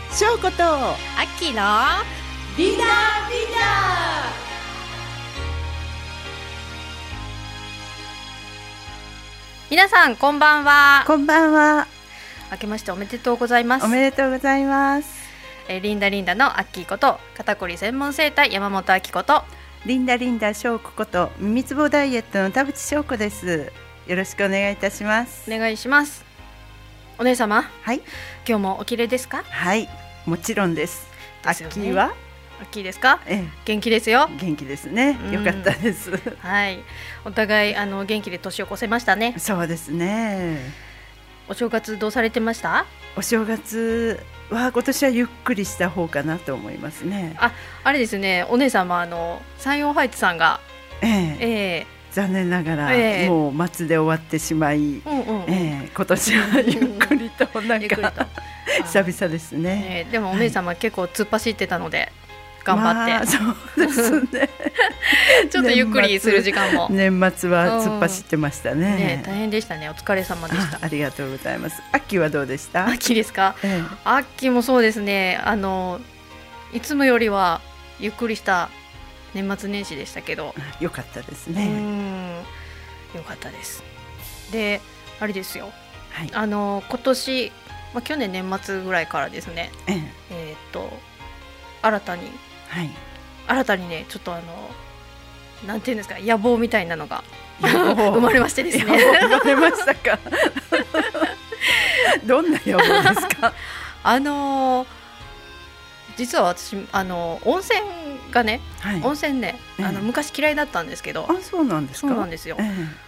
翔子とアッキーのリーダーリーダ皆さんこんばんは。 こんばんは。 明けましておめでとうございます。 おめでとうございます。 リンダのアッキーこと肩こり専門整体山本明子とリンダ翔子こと耳つぼダイエットの田淵翔子です。よろしくお願いいたします。 お願いします。お姉様、 はい、 今日もお綺麗ですか？ はい、もちろんです。 ですよね。 アッキーは？ アッキーですか？元気ですよ。 元気ですね。よかったです。 はい、お互い元気で年を越せましたね。 そうですね。 お正月どうされてました？ お正月は今年はゆっくりした方かなと思いますね。 あれですね、お姉様山陽ハイツさんが、 残念ながら、もう末で終わってしまい、今年はゆっくりとなんか久々ですね。 でもお姉様、結構突っ走ってたので頑張って、 そうですねちょっとゆっくりする時間も年末は突っ走ってましたね。 大変でしたね。お疲れ様でした。 ありがとうございます。アッキーはどうでした？ アッキーですか？アッキーもそうですね。いつもよりはゆっくりした年末年始でしたけど、 よかったですね。 よかったです。で、あれですよ、 はい、 今年、去年年末ぐらいからですね、新たにね、ちょっとなんていうんですか、野望みたいなのが生まれましてですね。 生まれましたか？どんな野望ですか？ 実は私温泉がね、温泉ね、昔嫌いだったんですけど。 そうなんですか？ そうなんですよ。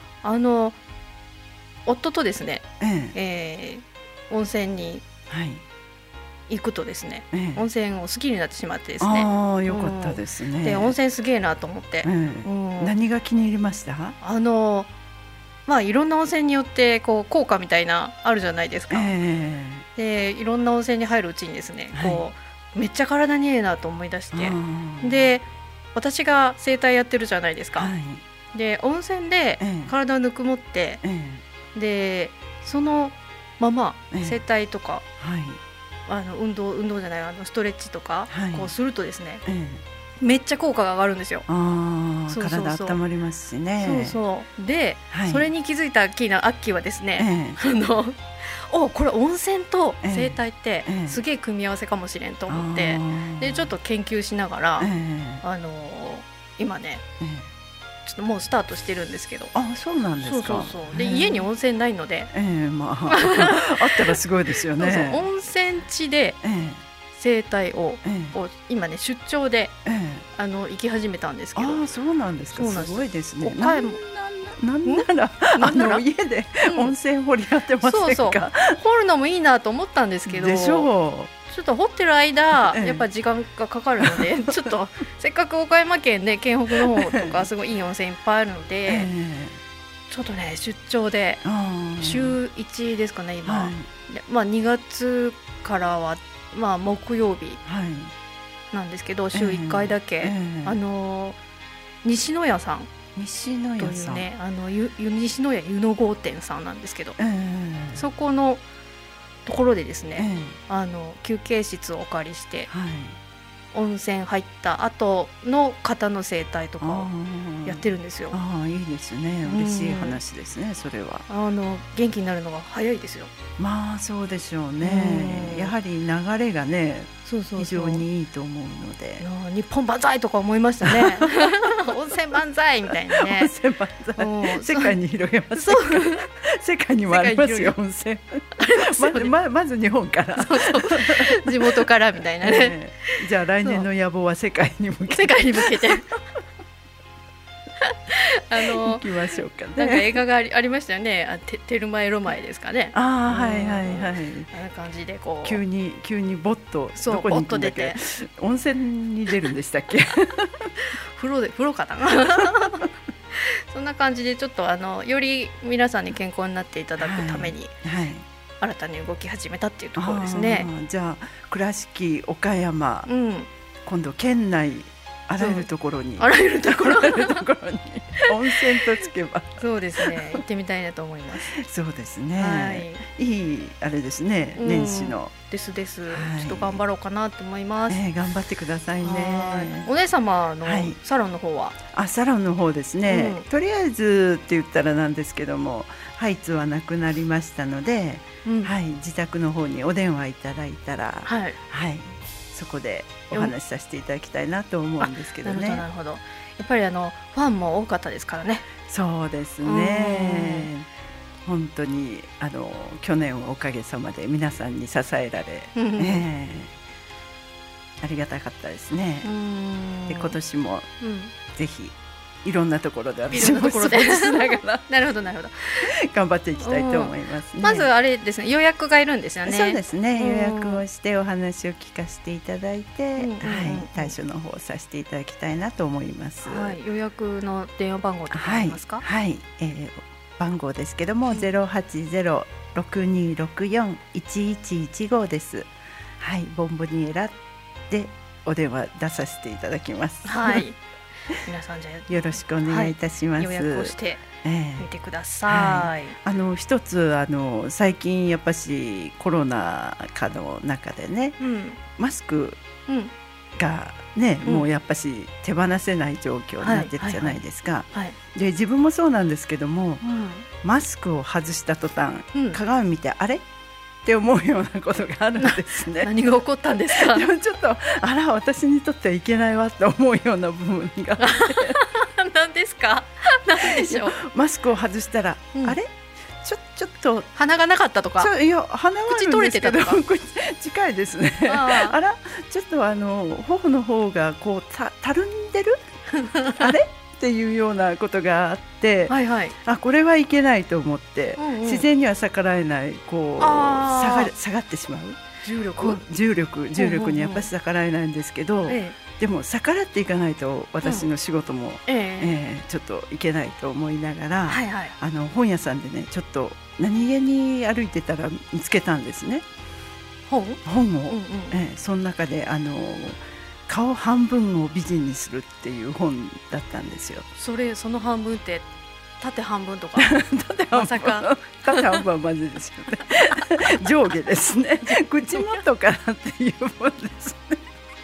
夫とですね、温泉に行くとですね、温泉を好きになってしまってですね。 よかったですね。 で、温泉すげえなと思って、 何が気に入りました？ いろんな温泉によって効果みたいなあるじゃないですか。で、いろんな温泉に入るうちにですね、めっちゃ体にいいなと思い出して、で、私が整体やってるじゃないですか。で、温泉で体をぬくもって、でそのまま整体とか、運動じゃない、ストレッチとかこうするとですね、めっちゃ効果が上がるんですよ。 体温まりますしね。 で、それに気づいたアッキーはですね、これ温泉と整体ってすげえ組み合わせかもしれんと思って、でちょっと研究しながら、今ね、ちょっともうスタートしてるんですけど。 そうなんですか？ で、家に温泉ないので、 あったらすごいですよね。 温泉地で整体を今ね、出張で行き始めたんですけど。 そうなんですか？すごいですね。 岡山なんなら家で温泉掘り当てませんか？ 掘るのもいいなと思ったんですけど、 でしょう。 ちょっと掘ってる間、やっぱ時間がかかるので、ちょっとせっかく岡山県ね、県北の方とかすごいいい温泉いっぱいあるので、ちょっとね、出張で週1ですかね今、2月からは木曜日なんですけど、週1回だけ、西野屋さんというね、西野屋湯の郷店さんなんですけど、そこのところでですね、休憩室をお借りして、温泉入った後の方の整体とかをやってるんですよ。 いいですね。嬉しい話ですね。それは元気になるのが早いですよ。 そうでしょうね。やはり流れがね、非常にいいと思うので、 日本万歳とか思いましたね。温泉万歳みたいなね。 温泉万歳、世界に広げますか？世界にもありますよ、温泉。まず日本から、 地元からみたいなね。 じゃあ来年の野望は世界に向けて行きましょうかね。 なんか映画がありましたよね。テルマエロマエですかね。 あんな感じで急にボッとどこに行くんだっけ？温泉に出るんでしたっけ？ 風呂かな。そんな感じで、ちょっとより皆さんに健康になっていただくために、新たに動き始めたっていうところですね。 じゃあ倉敷、岡山、今度県内あらゆるところにあらゆるところに温泉とつけばそうですね、行ってみたいなと思います。 そうですね、いいあれですね、年始のです、ちょっと頑張ろうかなと思います。 頑張ってくださいね。 お姉様のサロンの方は、 サロンの方ですね、とりあえずって言ったらなんですけども、ハイツはなくなりましたので、自宅の方にお電話いただいたら、そこでお話しさせていただきたいなと思うんですけどね。 なるほど。やっぱりファンも多かったですからね。 そうですね、本当に去年はおかげさまで皆さんに支えられ、ありがたかったですね。で今年もぜひいろんなところで私もそうしながらなるほどなるほど頑張っていきたいと思いますね。 まずあれですね、予約がいるんですよね。 そうですね、予約をしてお話を聞かせていただいて、対処の方をさせていただきたいなと思います。 予約の電話番号とかありますか？ 番号ですけども、080-6264-1115です。ボンボニエラでお電話出させていただきます。 皆さんじゃよろしくお願いいたします。 予約をしてみてください。 一つ最近やっぱしコロナ禍の中でね、マスクがね、もうやっぱし手放せない状況になってるじゃないですか。で自分もそうなんですけども、マスクを外した途端、鏡見てあれって思うようなことがあるんですね。 何が起こったんですか？ でもちょっと私にとってはいけないわって思うような部分があって何ですか？何でしょう？ マスクを外したら、あれちょっと鼻がなかったとか、 いや鼻は口取れてたとか近いですね。ちょっと頬の方がこうたるんでるあれっていうようなことがあって、これはいけないと思って、自然には逆らえない、こう下がってしまう重力にやっぱり逆らえないんですけど、でも逆らっていかないと私の仕事もちょっといけないと思いながら、本屋さんでね、ちょっと何気に歩いてたら見つけたんですね、本を。その中で顔半分を美人にするっていう本だったんですよ。 その半分って縦半分とかまさか縦半分はまずいですよね上下ですね口元からっていう本ですね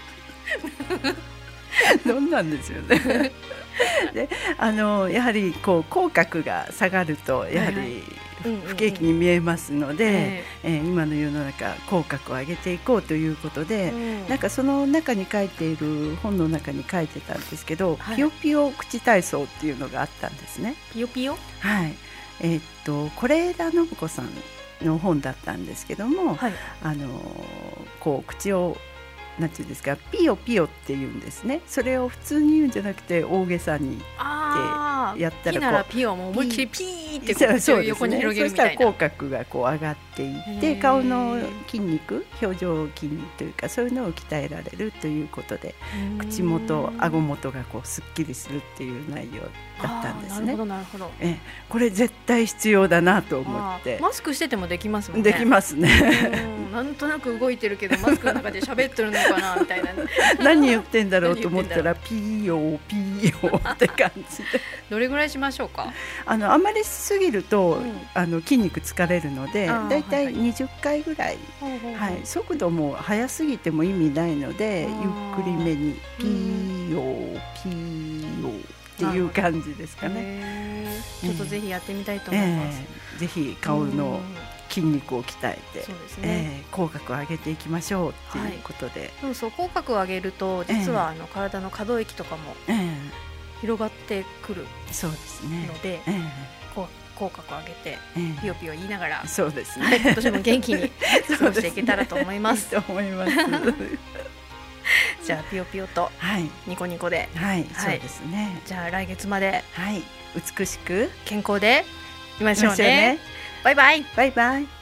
どんなんですよねでやはりこう口角が下がるとやはり不景気に見えますので、今の世の中口角を上げていこうということで、なんかその中に書いている本の中に書いてたんですけど、ピヨピヨ口体操っていうのがあったんですね。 ピヨピヨ、 是枝信子さんの本だったんですけども、こう口をなんていうんですか、ピヨピヨって言うんですね。それを普通に言うんじゃなくて大げさにってやったら、 ピならピをもう思いっきりピーって口を横に広げるみたいな。 そしたら口角がこう上がっていって、顔の筋肉、表情筋肉というかそういうのを鍛えられるということで、口元、顎元がこうすっきりするっていう内容だったんですね。 なるほどなるほど。 これ絶対必要だなと思って。 マスクしててもできますもんね。 できますねなんとなく動いてるけどマスクの中で喋ってるのかなみたいな何言ってんだろうと思ったらピーヨーピーヨーって感じでどれぐらいしましょうか？ あまりしすぎると、筋肉疲れるので、だいたい20回ぐらい、速度も速すぎても意味ないので、ゆっくりめにピーヨーピーヨーっていう感じですかね。 ちょっとぜひやってみたいと思います。 ぜひ顔の筋肉を鍛えて、口角を上げていきましょうということで、 そう口角を上げると実は体の可動域とかも広がってくるので、口角を上げてピヨピヨ言いながら、 そうですね、 今年も元気に過ごしていけたらと思います。 いいと思いますじゃあピヨピヨとニコニコで、 そうですね。 じゃあ来月まで美しく健康でいましょうね。バイバイ。 バイバイ。